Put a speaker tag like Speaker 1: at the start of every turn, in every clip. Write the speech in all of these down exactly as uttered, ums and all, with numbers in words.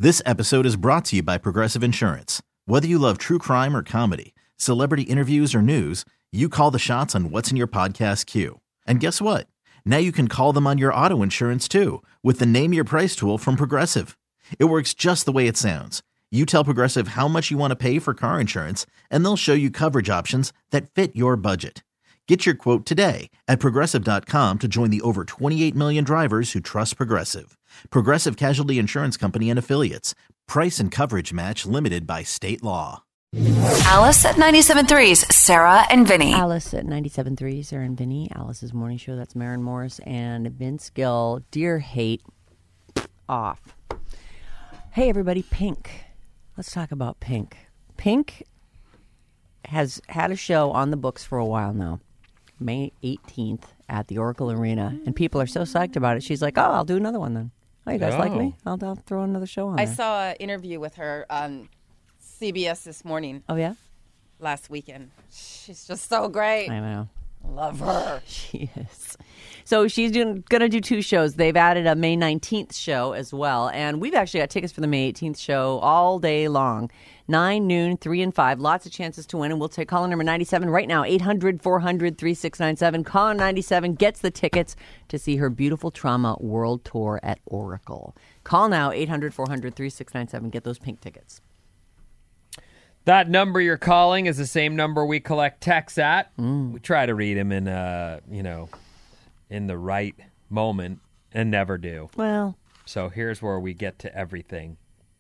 Speaker 1: This episode is brought to you by Progressive Insurance. Whether you love true crime or comedy, celebrity interviews or news, you call the shots on what's in your podcast queue. And guess what? Now you can call them on your auto insurance too with the Name Your Price tool from Progressive. It works just the way it sounds. You tell Progressive how much you want to pay for car insurance, and they'll show you coverage options that fit your budget. Get your quote today at Progressive dot com to join the over twenty-eight million drivers who trust Progressive. Progressive Casualty Insurance Company and Affiliates. Price and coverage match limited by state law.
Speaker 2: Alice at ninety-seven point three's Sarah and Vinny.
Speaker 3: Alice at ninety-seven point three, Sarah and Vinny. Alice's morning show. That's Maren Morris and Vince Gill. Dear hate off. Hey, everybody. Pink. Let's talk about Pink. Pink has had a show on the books for a while now. May eighteenth at the Oracle Arena. And people are so psyched about it. She's like, oh, I'll do another one then. Oh, you guys oh. like me? I'll, I'll throw another show on
Speaker 4: I
Speaker 3: there.
Speaker 4: saw an interview with her on C B S This Morning.
Speaker 3: Oh, yeah?
Speaker 4: Last weekend. She's just so great.
Speaker 3: I know.
Speaker 4: Love her.
Speaker 3: She is. So she's doing going to do two shows. They've added a May nineteenth show as well. And we've actually got tickets for the May eighteenth show all day long. nine, noon, three, and five. Lots of chances to win. And we'll take caller number ninety-seven right now. eight hundred, four hundred, thirty-six ninety-seven. Caller ninety-seven gets the tickets to see her Beautiful Trauma World Tour at Oracle. Call now, eight hundred, four hundred, thirty-six ninety-seven. Get those pink tickets.
Speaker 5: That number you're calling is the same number we collect texts at.
Speaker 3: Mm.
Speaker 5: We try to read them in, uh, you know, in the right moment and never do.
Speaker 3: Well.
Speaker 5: So here's where we get to everything.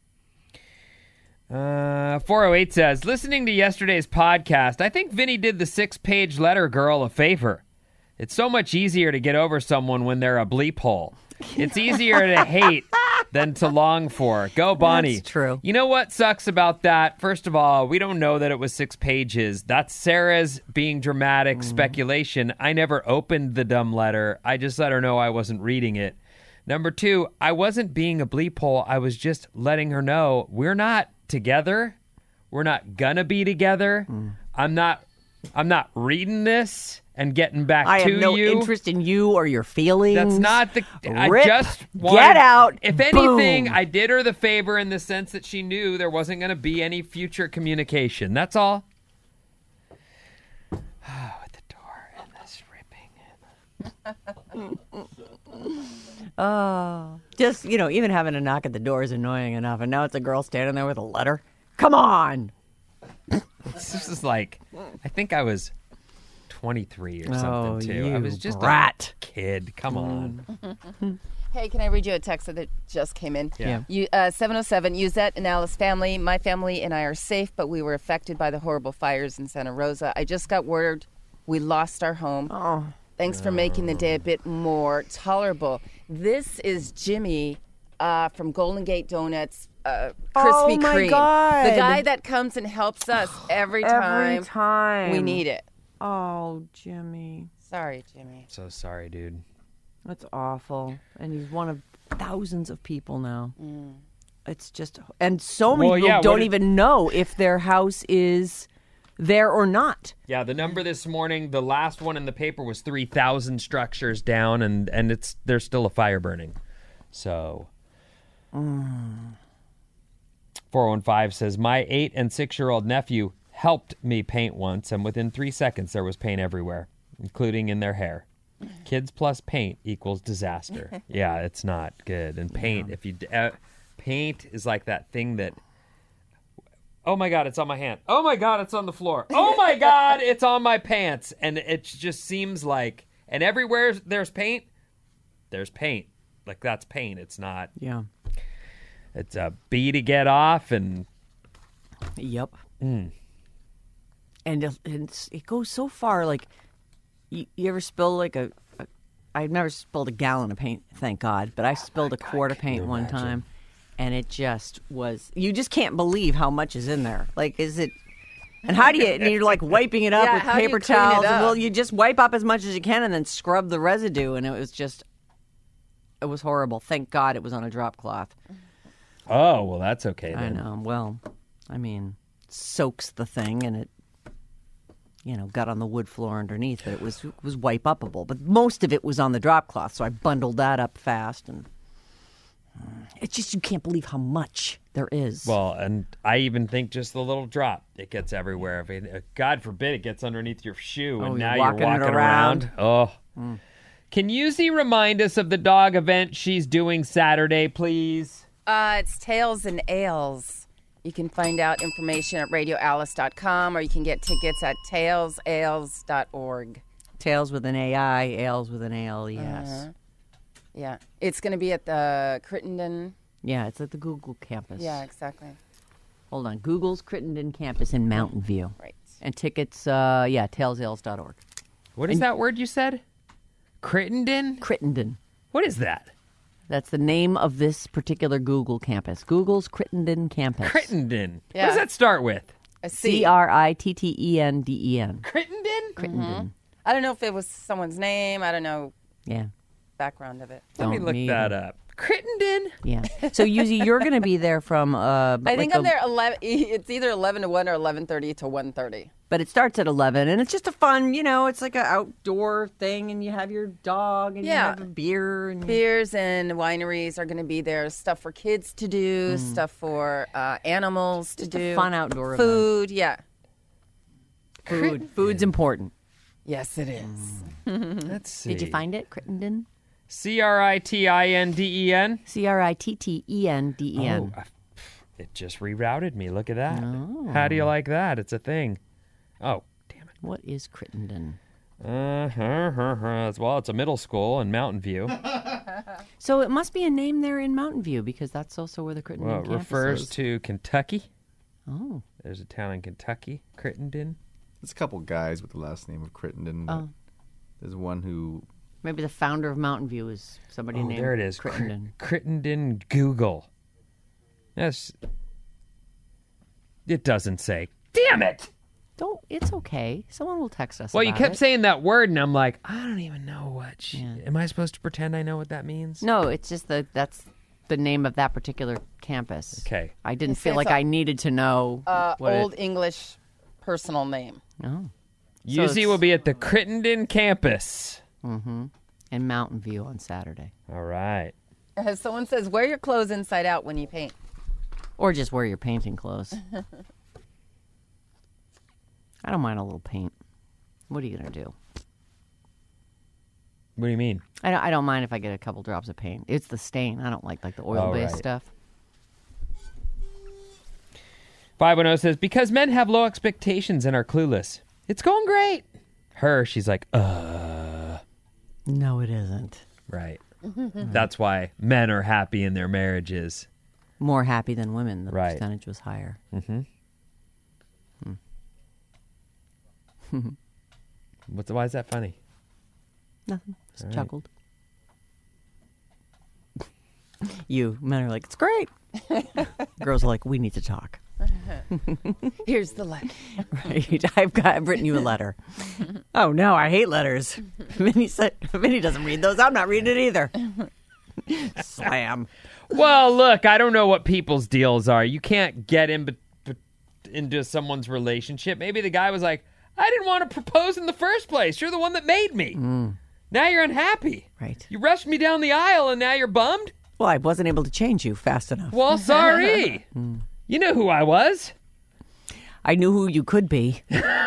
Speaker 5: Uh, four oh eight says, listening to yesterday's podcast, I think Vinny did the six-page letter girl a favor. It's so much easier to get over someone when they're a bleep hole. It's easier to hate than to long for. Go, Bonnie.
Speaker 3: That's true.
Speaker 5: You know what sucks about that? First of all, we don't know that it was six pages. That's Sarah's being dramatic mm. speculation. I never opened the dumb letter. I just let her know I wasn't reading it. Number two, I wasn't being a bleep hole. I was just letting her know we're not together. We're not gonna be together. Mm. I'm not I'm not reading this and getting back
Speaker 3: I
Speaker 5: to you.
Speaker 3: I have no
Speaker 5: you.
Speaker 3: interest in you or your feelings.
Speaker 5: That's not the...
Speaker 3: Rip,
Speaker 5: I just wanted,
Speaker 3: get out.
Speaker 5: If anything,
Speaker 3: boom.
Speaker 5: I did her the favor in the sense that she knew there wasn't going to be any future communication. That's all. Oh, at the door and this ripping.
Speaker 3: Oh. Just, you know, even having a knock at the door is annoying enough. And now it's a girl standing there with a letter. Come on.
Speaker 5: This is like... I think I was... twenty-three or something,
Speaker 3: oh,
Speaker 5: too.
Speaker 3: You
Speaker 5: I was just
Speaker 3: brat.
Speaker 5: a kid. Come on.
Speaker 4: Hey, can I read you a text that just came in?
Speaker 5: Yeah.
Speaker 4: You, uh, seven oh seven, Yuzette and Alice family. My family and I are safe, but we were affected by the horrible fires in Santa Rosa. I just got word we lost our home.
Speaker 3: Oh.
Speaker 4: Thanks for making the day a bit more tolerable. This is Jimmy uh, from Golden Gate Donuts. Uh, Krispy
Speaker 3: oh, my
Speaker 4: Kreme.
Speaker 3: God.
Speaker 4: The guy that comes and helps us every time,
Speaker 3: every time.
Speaker 4: we need it.
Speaker 3: Oh, Jimmy.
Speaker 4: Sorry, Jimmy.
Speaker 5: So sorry, dude.
Speaker 3: That's awful. And he's one of thousands of people now.
Speaker 4: Mm.
Speaker 3: It's just... And so many
Speaker 5: well,
Speaker 3: people
Speaker 5: yeah,
Speaker 3: don't
Speaker 5: did,
Speaker 3: even know if their house is there or not.
Speaker 5: Yeah, the number this morning, the last one in the paper was three thousand structures down, and, and it's there's still a fire burning. So...
Speaker 3: Mm.
Speaker 5: four one five says, my eight and six-year-old nephew helped me paint once, and within three seconds there was paint everywhere, including in their hair. Kids plus paint equals disaster. Yeah, it's not good. And paint, yeah. if you uh, paint is like that thing that, oh my God, it's on my hand. Oh my God, it's on the floor. Oh my God, it's on my pants. And it just seems like, and everywhere there's paint, there's paint. Like that's paint. It's not.
Speaker 3: Yeah.
Speaker 5: It's a B to get off and.
Speaker 3: Yep.
Speaker 5: Mm.
Speaker 3: And it, it's, it goes so far, like, you, you ever spill, like, a, a... I've never spilled a gallon of paint, thank God, but I spilled
Speaker 5: oh
Speaker 3: a quart
Speaker 5: God,
Speaker 3: of paint one
Speaker 5: imagine?
Speaker 3: time, and it just was... You just can't believe how much is in there. Like, is it... And how do you... And you're, like, wiping it up
Speaker 4: Yeah,
Speaker 3: with
Speaker 4: how do you
Speaker 3: paper
Speaker 4: clean it
Speaker 3: towels.
Speaker 4: up?
Speaker 3: Well, you just wipe up as much as you can and then scrub the residue, and it was just... It was horrible. Thank God it was on a drop cloth.
Speaker 5: Oh, well, that's okay then.
Speaker 3: I know. Well, I mean, soaks the thing, and it... you know, got on the wood floor underneath, but it was it was wipe-upable. But most of it was on the drop cloth, so I bundled that up fast. And It's just you can't believe how much there is.
Speaker 5: Well, and I even think just the little drop, it gets everywhere. If it, God forbid it gets underneath your shoe,
Speaker 3: Oh,
Speaker 5: and
Speaker 3: you're
Speaker 5: now
Speaker 3: walking
Speaker 5: you're
Speaker 3: it
Speaker 5: walking
Speaker 3: around.
Speaker 5: around. Oh.
Speaker 3: Mm.
Speaker 5: Can Yuzi remind us of the dog event she's doing Saturday, please?
Speaker 4: Uh, it's Tails and Ales. You can find out information at radio alice dot com, or you can get tickets at tails ales dot org.
Speaker 3: Tails with an A I, ales with an A L E S.
Speaker 4: Uh-huh. Yeah. It's going to be at the Crittenden.
Speaker 3: Yeah, it's at the Google campus.
Speaker 4: Yeah, exactly.
Speaker 3: Hold on. Google's Crittenden campus in Mountain View.
Speaker 4: Right.
Speaker 3: And tickets, uh, yeah, tails ales dot org.
Speaker 5: What is
Speaker 3: And-
Speaker 5: that word you said? Crittenden?
Speaker 3: Crittenden.
Speaker 5: What is that?
Speaker 3: That's the name of this particular Google campus. Google's Crittenden campus.
Speaker 5: Crittenden. What
Speaker 4: Yeah.
Speaker 5: does that start with?
Speaker 4: I see.
Speaker 3: C R I T T E N D E N.
Speaker 5: Crittenden?
Speaker 3: Crittenden.
Speaker 4: I don't know if it was someone's name. I don't know
Speaker 3: Yeah.
Speaker 4: background of it.
Speaker 5: Let me
Speaker 3: Don't
Speaker 5: look
Speaker 3: need
Speaker 5: that
Speaker 3: it.
Speaker 5: up. Crittenden?
Speaker 3: Yeah. So, Yuzi, you're going to be there from. Uh,
Speaker 4: I
Speaker 3: like
Speaker 4: think
Speaker 3: a-
Speaker 4: I'm there eleven. It's either eleven to one or eleven thirty to one thirty.
Speaker 3: But it starts at eleven, and it's just a fun, you know, it's like an outdoor thing, and you have your dog, and
Speaker 4: Yeah.
Speaker 3: you have a beer. and
Speaker 4: Beers and wineries are going to be there. Stuff for kids to do. Stuff for uh, animals to
Speaker 3: Just a
Speaker 4: do.
Speaker 3: fun outdoor
Speaker 4: food. Yeah.
Speaker 3: Food. Food's important.
Speaker 4: Yes, it is.
Speaker 5: Let's see.
Speaker 3: Did you find it, Crittenden?
Speaker 5: C R I T I N D E N?
Speaker 3: C R I T T E N D E N.
Speaker 5: Oh, I- it just rerouted me. Look at that. How do you like that? It's a thing. Oh, damn it.
Speaker 3: What is Crittenden?
Speaker 5: Uh, huh, huh, huh. Well, it's a middle school in Mountain View.
Speaker 3: So it must be a name there in Mountain View, because that's also where the Crittenden
Speaker 5: Well, it
Speaker 3: campus
Speaker 5: refers
Speaker 3: is.
Speaker 5: to Kentucky.
Speaker 3: Oh.
Speaker 5: There's a town in Kentucky, Crittenden.
Speaker 6: There's a couple guys with the last name of Crittenden. But
Speaker 3: Oh.
Speaker 6: There's one who
Speaker 3: Maybe the founder of Mountain View is somebody
Speaker 5: Oh,
Speaker 3: named
Speaker 5: there it is.
Speaker 3: Crittenden.
Speaker 5: Cr- Crittenden Google. Yes. It doesn't say. Damn it!
Speaker 3: Don't. It's okay. Someone will text us.
Speaker 5: Well, you
Speaker 3: about
Speaker 5: kept
Speaker 3: it.
Speaker 5: saying that word, and I'm like, I don't even know what. She,
Speaker 3: Yeah.
Speaker 5: Am I supposed to pretend I know what that means?
Speaker 3: No, it's just the that's the name of that particular campus.
Speaker 5: Okay.
Speaker 3: I didn't
Speaker 4: It
Speaker 3: feel
Speaker 4: says
Speaker 3: like
Speaker 4: a-
Speaker 3: I needed to know.
Speaker 4: Uh,
Speaker 3: what
Speaker 4: Old
Speaker 3: It,
Speaker 4: English personal name.
Speaker 3: oh.
Speaker 5: Yuzi
Speaker 3: it's-
Speaker 5: will be at the Crittenden campus.
Speaker 3: Mm-hmm. In Mountain View on Saturday,
Speaker 5: All right.
Speaker 4: As someone says, wear your clothes inside out when you paint.
Speaker 3: or just wear your painting clothes. I don't mind a little paint. What are you gonna do?
Speaker 5: What do you mean?
Speaker 3: I don't, I don't mind if I get a couple drops of paint. It's the stain. I don't like like the oil-based
Speaker 5: right.
Speaker 3: stuff.
Speaker 5: five one zero says, because men have low expectations and are clueless. It's going great. Her, she's like, uh.
Speaker 3: No, it isn't.
Speaker 5: Right. That's why men are happy in their marriages.
Speaker 3: More happy than women. The
Speaker 5: Right.
Speaker 3: percentage was higher.
Speaker 5: What's, why is that funny?
Speaker 3: Nothing. Just
Speaker 5: All right.
Speaker 3: chuckled. You men are like, it's great. Girls are like, we need to talk.
Speaker 4: Here's the letter.
Speaker 3: Right? I've got. I've written you a letter. Oh no, I hate letters. Minnie said, Minnie doesn't read those. I'm not reading it either. Slam.
Speaker 5: Well, look, I don't know what people's deals are. You can't get in be- be- into someone's relationship. Maybe the guy was like, I didn't want to propose in the first place. You're the one that made me. Now you're unhappy.
Speaker 3: Right.
Speaker 5: You rushed me down the aisle and now you're bummed?
Speaker 3: Well, I wasn't able to change you fast enough.
Speaker 5: Well, sorry. You know who I was.
Speaker 3: I knew who you could be.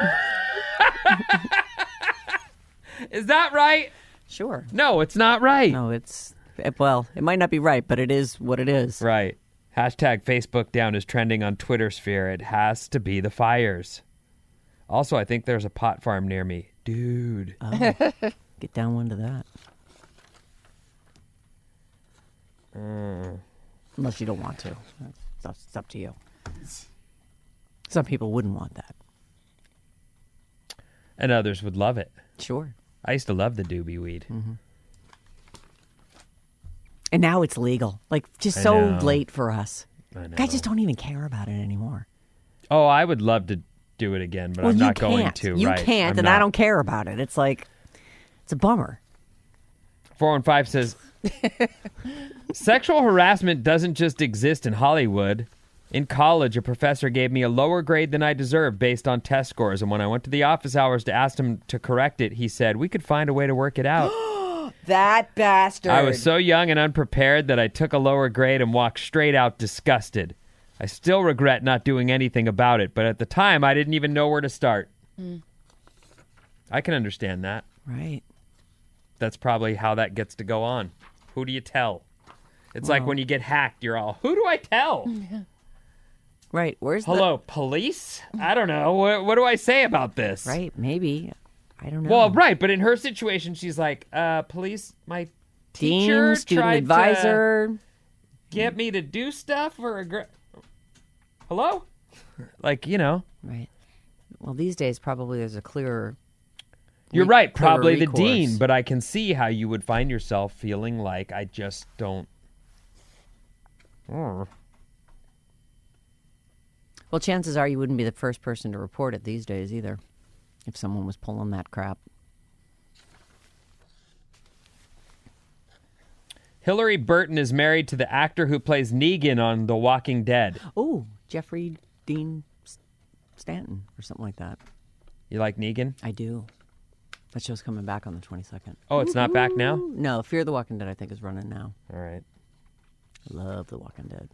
Speaker 5: Is that right?
Speaker 3: Sure.
Speaker 5: No, it's not right.
Speaker 3: No, it's well, it might not be right, but it is what it is.
Speaker 5: Right. Hashtag Facebook down is trending on Twitter sphere. It has to be the fires. Also, I think there's a pot farm near me. Dude.
Speaker 3: Get down one to that.
Speaker 5: Uh,
Speaker 3: Unless you don't want to. It's up, it's up to you. Some people wouldn't want that.
Speaker 5: and others would love it.
Speaker 3: Sure.
Speaker 5: I used to love the doobie weed.
Speaker 3: Mm-hmm. And now it's legal. Like, just
Speaker 5: I
Speaker 3: so
Speaker 5: know.
Speaker 3: late for us.
Speaker 5: I know.
Speaker 3: I just don't even care about it anymore.
Speaker 5: Oh, I would love to do it again, but
Speaker 3: well,
Speaker 5: I'm
Speaker 3: you
Speaker 5: not
Speaker 3: can't.
Speaker 5: going to.
Speaker 3: You
Speaker 5: right.
Speaker 3: can't,
Speaker 5: I'm
Speaker 3: and
Speaker 5: not.
Speaker 3: I don't care about it. It's like, it's a bummer.
Speaker 5: four one five says, sexual harassment doesn't just exist in Hollywood. In college, a professor gave me a lower grade than I deserved based on test scores. And when I went to the office hours to ask him to correct it, he said, we could find a way to work it out.
Speaker 3: That bastard.
Speaker 5: I was so young and unprepared that I took a lower grade and walked straight out disgusted. I still regret not doing anything about it, but at the time, I didn't even know where to start. Mm. I can understand that.
Speaker 3: Right.
Speaker 5: That's probably how that gets to go on. Who do you tell? It's
Speaker 3: well,
Speaker 5: like when you get hacked, you're all, who do I tell?
Speaker 3: Yeah. Right. Where's
Speaker 5: Hello,
Speaker 3: the...
Speaker 5: police? I don't know. What, what do I say about this?
Speaker 3: Right. Maybe. I don't know.
Speaker 5: Well, right. But in her situation, she's like, uh, police, my
Speaker 3: Dean,
Speaker 5: teacher
Speaker 3: student
Speaker 5: tried
Speaker 3: advisor.
Speaker 5: to get me to do stuff for a... Gr- Hello? Like, you know.
Speaker 3: Right. Well, these days, probably there's a clearer...
Speaker 5: You're right. Probably
Speaker 3: recourse.
Speaker 5: The dean. But I can see how you would find yourself feeling like I just don't... Oh.
Speaker 3: Well, chances are you wouldn't be the first person to report it these days either, if someone was pulling that crap.
Speaker 5: Hillary Burton is married to the actor who plays Negan on The Walking Dead.
Speaker 3: Oh, Jeffrey Dean Stanton or something like that.
Speaker 5: You like Negan?
Speaker 3: I do. That show's coming back on the twenty-second.
Speaker 5: Oh, it's not back now?
Speaker 3: No, Fear the Walking Dead, I think, is running now.
Speaker 5: All right.
Speaker 3: I love The Walking Dead.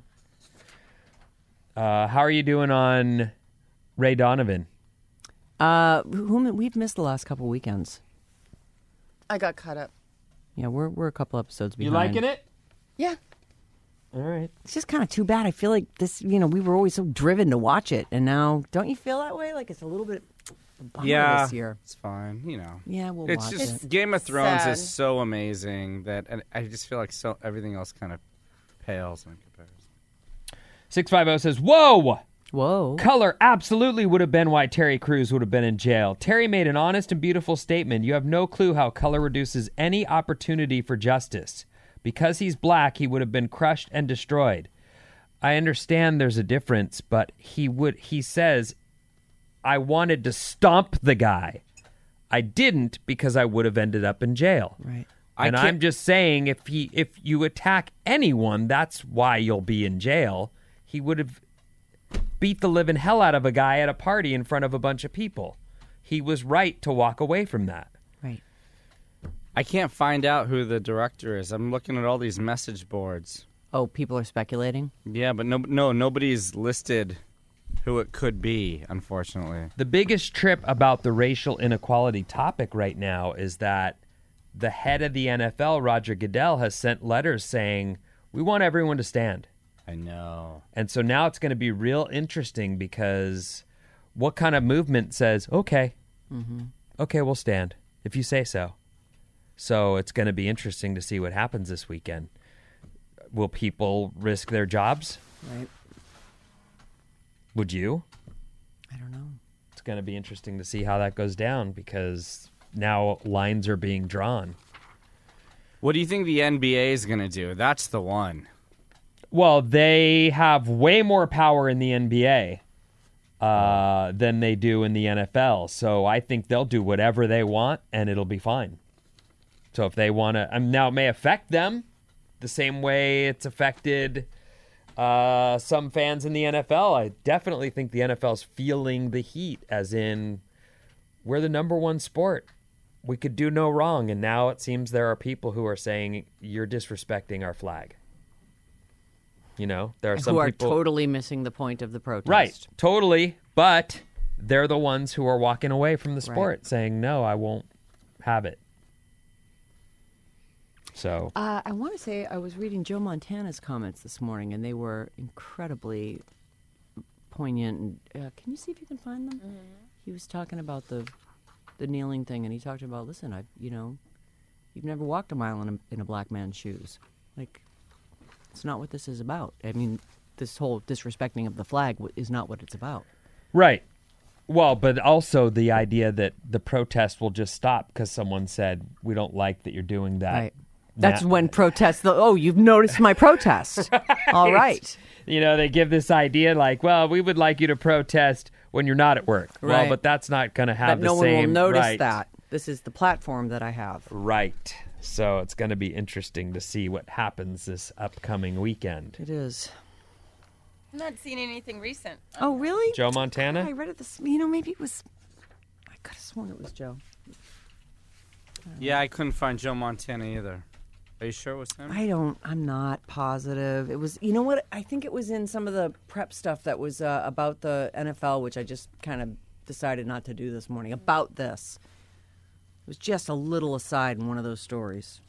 Speaker 5: Uh, how are you doing on Ray Donovan?
Speaker 3: Uh, whom we've missed the last couple weekends.
Speaker 4: I got caught up.
Speaker 3: Yeah, we're we're a couple episodes behind.
Speaker 5: You liking it?
Speaker 4: Yeah.
Speaker 5: All right.
Speaker 3: It's just kind of too bad. I feel like this, you know, we were always so driven to watch it, and now, don't you feel that way? Like it's a little bit a bummer
Speaker 7: yeah,
Speaker 3: this year.
Speaker 7: It's fine, you know.
Speaker 3: Yeah, we'll
Speaker 7: it's
Speaker 3: watch
Speaker 7: just
Speaker 3: it.
Speaker 7: Game of Thrones
Speaker 4: sad.
Speaker 7: is so amazing that and I just feel like so everything else kind of pales in comparison.
Speaker 5: six five zero says, whoa!
Speaker 3: Whoa.
Speaker 5: Color absolutely would have been why Terry Crews would have been in jail. Terry made an honest and beautiful statement. You have no clue how color reduces any opportunity for justice. Because he's black, he would have been crushed and destroyed. I understand there's a difference, but he would. He says, I wanted to stomp the guy. I didn't because I would have ended up in jail.
Speaker 3: Right.
Speaker 5: And I'm just saying, if he, if you attack anyone, that's why you'll be in jail. He would have beat the living hell out of a guy at a party in front of a bunch of people. He was right to walk away from that.
Speaker 3: Right.
Speaker 7: I can't find out who the director is. I'm looking at all these message boards.
Speaker 3: Oh, people are speculating?
Speaker 7: Yeah, but no, no, nobody's listed who it could be, unfortunately.
Speaker 5: The biggest trip about the racial inequality topic right now is that the head of the N F L, Roger Goodell, has sent letters saying, we want everyone to stand.
Speaker 7: I know.
Speaker 5: And so now it's going to be real interesting because what kind of movement says, okay, mm-hmm. okay, we'll stand if you say so. So it's going to be interesting to see what happens this weekend. Will people risk their jobs?
Speaker 3: Right.
Speaker 5: Would you?
Speaker 3: I don't know.
Speaker 5: It's going to be interesting to see how that goes down because now lines are being drawn.
Speaker 7: What do you think the N B A is going to do? That's the one.
Speaker 5: Well, they have way more power in the N B A uh, than they do in the N F L. So I think they'll do whatever they want, and it'll be fine. So if they want to... Um, now, it may affect them the same way it's affected uh, some fans in the N F L. I definitely think the N F L's feeling the heat, as in, we're the number one sport. We could do no wrong, and now it seems there are people who are saying, you're disrespecting our flag. You know, there are some
Speaker 3: who are
Speaker 5: people
Speaker 3: totally missing the point of the protest.
Speaker 5: Right, totally. But they're the ones who are walking away from the sport,
Speaker 3: right.
Speaker 5: saying, "No, I won't have it." So
Speaker 3: uh, I want to say I was reading Joe Montana's comments this morning, and they were incredibly poignant. And, uh, can you see if you can find them? Mm-hmm. He was talking about the the kneeling thing, and he talked about, listen, I, you know, you've never walked a mile in a, in a black man's shoes, like. It's not what this is about. I mean, this whole disrespecting of the flag w- is not what it's about.
Speaker 5: Right. Well, but also the idea that the protest will just stop because someone said, we don't like that you're doing that.
Speaker 3: Right. That's
Speaker 5: Na-
Speaker 3: when protests, the, oh, you've noticed my protest. right. All right.
Speaker 5: You know, they give this idea like, well, we would like you to protest when you're not at work.
Speaker 3: Right.
Speaker 5: Well, but that's not going to have
Speaker 3: but
Speaker 5: the
Speaker 3: no
Speaker 5: same...
Speaker 3: one will notice
Speaker 5: right.
Speaker 3: that. This is the platform that I have.
Speaker 5: Right. So it's going to be interesting to see what happens this upcoming weekend.
Speaker 3: It is.
Speaker 4: I'm not seeing anything recent.
Speaker 3: Oh, really?
Speaker 5: Joe Montana?
Speaker 3: I read it this, you know, maybe it was, I could have sworn it was Joe.
Speaker 7: Yeah, I couldn't find Joe Montana either. Are you sure it was him?
Speaker 3: I don't, I'm not positive. It was, you know what? I think it was in some of the prep stuff that was uh, about the N F L, which I just kind of decided not to do this morning. About this. It was just a little aside in one of those stories.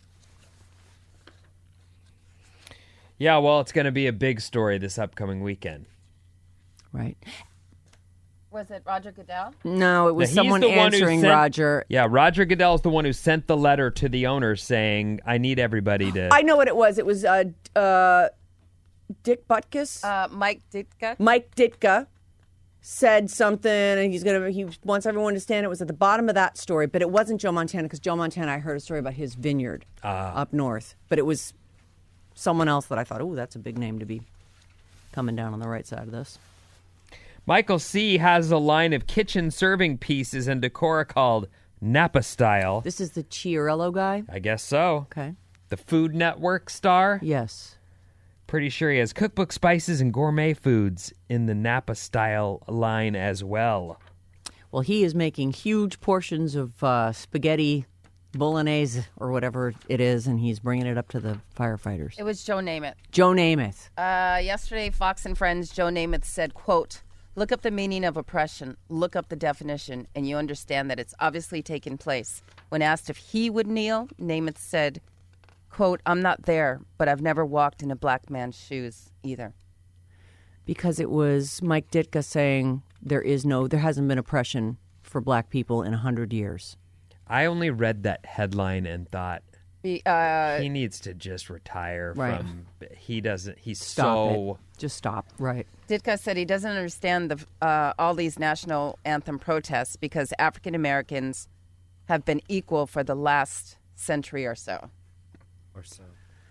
Speaker 5: Yeah, well, it's going to be a big story this upcoming weekend.
Speaker 3: Right.
Speaker 4: Was it Roger Goodell?
Speaker 3: No, it was
Speaker 5: Now, he's
Speaker 3: someone
Speaker 5: the one who
Speaker 3: answering
Speaker 5: sent-
Speaker 3: Roger.
Speaker 5: Yeah, Roger Goodell is the one who sent the letter to the owners saying, I need everybody to...
Speaker 3: I know what it was. It was uh, uh, Dick Butkus.
Speaker 4: Uh, Mike Ditka.
Speaker 3: Mike Ditka said something, and he's gonna. He wants everyone to stand. It was at the bottom of that story, but it wasn't Joe Montana because Joe Montana. I heard a story about his vineyard up north, but it was someone else that I thought, oh, that's a big name to be coming down on the right side of this.
Speaker 5: Michael C. has a line of kitchen serving pieces and decor called Napa Style.
Speaker 3: This is the Chiarello guy.
Speaker 5: I guess so.
Speaker 3: Okay.
Speaker 5: The Food Network star.
Speaker 3: Yes.
Speaker 5: Pretty sure he has cookbook spices and gourmet foods in the Napa Style line as well.
Speaker 3: Well, he is making huge portions of uh, spaghetti bolognese or whatever it is, and he's bringing it up to the firefighters.
Speaker 4: It was Joe Namath.
Speaker 3: Joe Namath.
Speaker 4: Uh, yesterday, Fox and Friends, Joe Namath said, quote, look up the meaning of oppression, look up the definition, and you understand that it's obviously taken place. When asked if he would kneel, Namath said, quote, I'm not there, but I've never walked in a black man's shoes either.
Speaker 3: Because it was Mike Ditka saying there is no, there hasn't been oppression for black people in a hundred years.
Speaker 5: I only read that headline and thought,
Speaker 4: Be, uh,
Speaker 5: he needs to just retire
Speaker 3: Right.
Speaker 5: from, he doesn't, he's
Speaker 3: Stop
Speaker 5: so...
Speaker 3: it. Just stop. Right.
Speaker 4: Ditka said he doesn't understand the uh, all these national anthem protests because African Americans have been equal for the last century or so.
Speaker 7: Or so.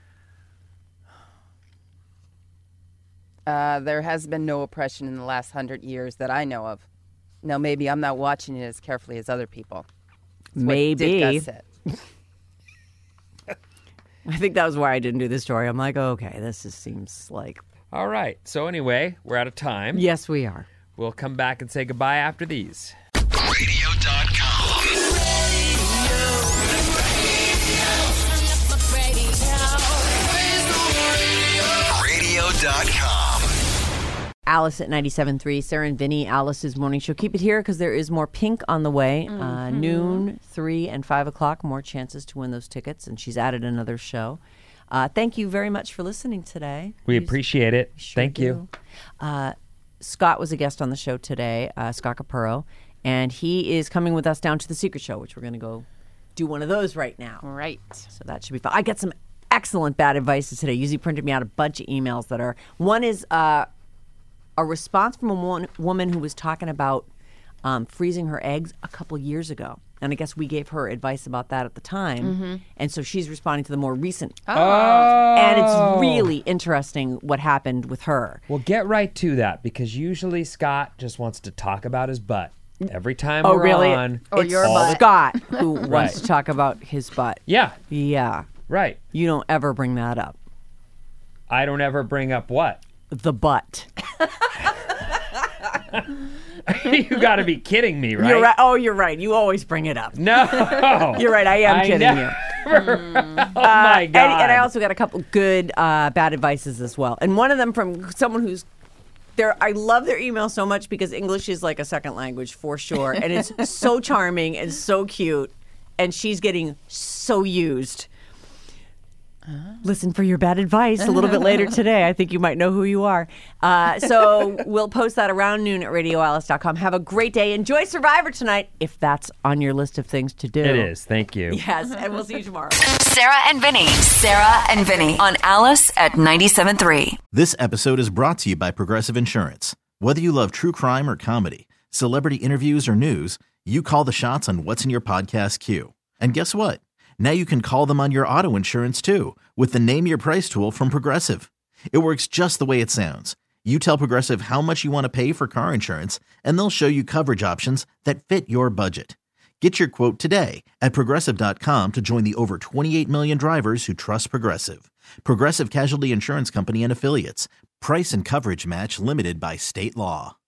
Speaker 4: Uh, there has been no oppression in the last hundred years that I know of. Now, maybe I'm not watching it as carefully as other people. That's what
Speaker 3: Maybe.
Speaker 4: Ditka said.
Speaker 3: I think that was why I didn't do this story. I'm like, okay, this just seems like.
Speaker 5: All right. So anyway, we're out of time.
Speaker 3: Yes, we are.
Speaker 5: We'll come back and say goodbye after these.
Speaker 8: radio dot com. radio dot com.
Speaker 3: Alice at ninety-seven point three, Sarah and Vinny, Alice's morning show. Keep it here because there is more Pink on the way.
Speaker 4: Mm-hmm.
Speaker 3: Uh, noon, three, and five o'clock. More chances to win those tickets. And she's added another show. Uh, thank you very much for listening today.
Speaker 5: We
Speaker 3: You
Speaker 5: appreciate it.
Speaker 3: sure
Speaker 5: Thank you.
Speaker 3: do. Uh, Scott was a guest on the show today, uh, Scott Capurro, and he is coming with us down to the Secret Show, which we're going to go do one of those right now.
Speaker 4: Right.
Speaker 3: So that should be fun. I got some excellent bad advices today. Yuzi printed me out a bunch of emails that are, one is uh, a response from a woman, woman who was talking about um, freezing her eggs a couple years ago. And I guess we gave her advice about that at the time.
Speaker 4: Mm-hmm.
Speaker 3: And so she's responding to the more recent.
Speaker 5: Oh.
Speaker 3: And it's really interesting what happened with her.
Speaker 5: Well, get right to that because usually Scott just wants to talk about his butt every time
Speaker 3: Oh,
Speaker 5: we're
Speaker 3: really?
Speaker 5: on.
Speaker 4: Or
Speaker 3: it's
Speaker 4: your
Speaker 5: all
Speaker 4: butt.
Speaker 5: the-
Speaker 3: Scott who
Speaker 5: Right.
Speaker 3: wants to talk about his butt.
Speaker 5: Yeah,
Speaker 3: Yeah.
Speaker 5: right.
Speaker 3: You don't ever bring that up.
Speaker 5: I don't ever bring up what?
Speaker 3: The butt.
Speaker 5: You got to be kidding me, right?
Speaker 3: You're right. Oh, you're right. You always bring it up.
Speaker 5: No.
Speaker 3: You're right. I am
Speaker 5: I
Speaker 3: kidding
Speaker 5: never-
Speaker 3: you.
Speaker 5: oh my
Speaker 3: And,
Speaker 5: God.
Speaker 3: and I also got a couple good uh, bad advices as well. And one of them from someone who's there. I love their email so much because English is like a second language for sure, and it's so charming and so cute. And she's getting so used. Listen for your bad advice a little bit later today. I think you might know who you are. Uh, so we'll post that around noon at radio alice dot com. Have a great day. Enjoy Survivor tonight if that's on your list of things to do.
Speaker 5: It is. Thank you.
Speaker 3: Yes, and we'll see you tomorrow.
Speaker 2: Sarah and Vinny. Sarah and Vinny on Alice at ninety-seven point three.
Speaker 1: This episode is brought to you by Progressive Insurance. Whether you love true crime or comedy, celebrity interviews or news, you call the shots on what's in your podcast queue. And guess what? Now you can call them on your auto insurance too with the Name Your Price tool from Progressive. It works just the way it sounds. You tell Progressive how much you want to pay for car insurance, and they'll show you coverage options that fit your budget. Get your quote today at Progressive dot com to join the over twenty-eight million drivers who trust Progressive. Progressive Casualty Insurance Company and Affiliates. Price and coverage match limited by state law.